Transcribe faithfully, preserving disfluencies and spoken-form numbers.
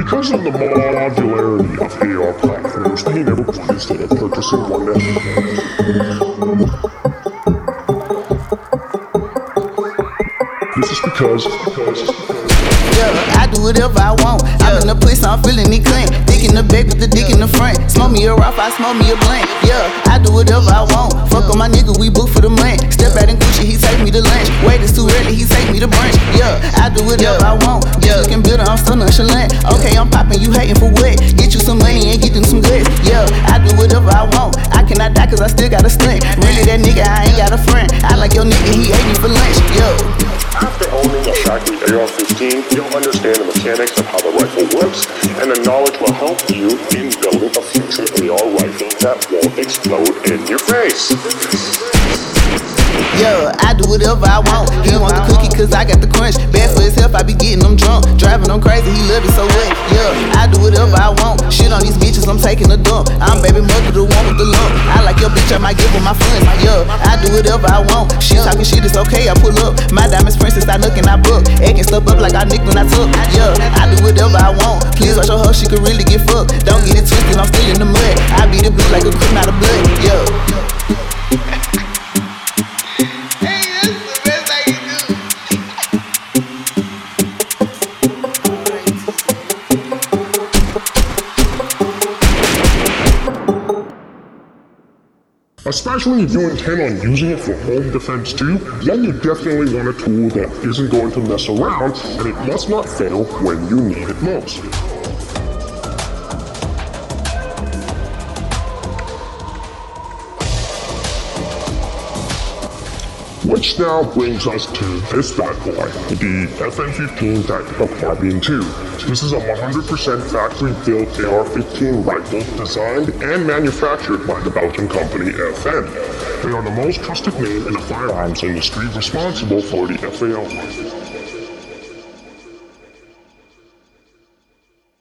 Because of the modularity of A R platforms, they never quit instead of purchasing one that This is because, because, Yeah, I do whatever I want. I'm in the place, I'm feeling it clean. Dick in the back with the dick in the front. Smoke me a rough, I smoke me a blunt. Yeah, I do whatever I want. Fuck on my nigga, we book for the month. Step out in Gucci, he take me to lunch. Wait, it's too early, he take me to brunch. Yeah, I do whatever I want. Yeah, looking bitter, I'm so nonchalant. Okay, I'm popping, you hating for what? Get you some money and get them some goods. Yeah, I do whatever I want. I cannot die cause I still got a stunt. Really, that nigga, I ain't got a friend. I like your nigga, he ate me for lunch. Yeah. after owning a factory A R fifteen, you'll understand the mechanics of how the rifle works, and the knowledge will help you in building a future A R rifle that won't explode in your face. Yeah, I do whatever I want. He want the cookie cause I got the crunch. Bad for his health, I be getting him drunk. Driving him crazy, he love it so wet. Yeah, I do whatever I want. Shit on these bitches, I'm taking a dump. I'm baby mother, the one with the lump. I like your bitch, I might give her my funds. Yeah, I do whatever I want. She talking shit, it's okay, I pull up. My diamonds princess, I look and I book. Acting stuff up like I nicked when I took. Yeah, I do whatever I want. Please watch her, her, she could really get fucked. Don't get it twisted, I'm still in the mud. I beat the blue like a cream out of blood. Yeah. Especially if you intend on using it for home defense too, then you definitely want a tool that isn't going to mess around, and it must not fail when you need it most. Which now brings us to this bad boy, the F M fifteen Tactical Carbine two. This is a one hundred percent factory-built A R fifteen rifle designed and manufactured by the Belgian company F N. They are the most trusted name in the firearms industry, responsible for the F A L.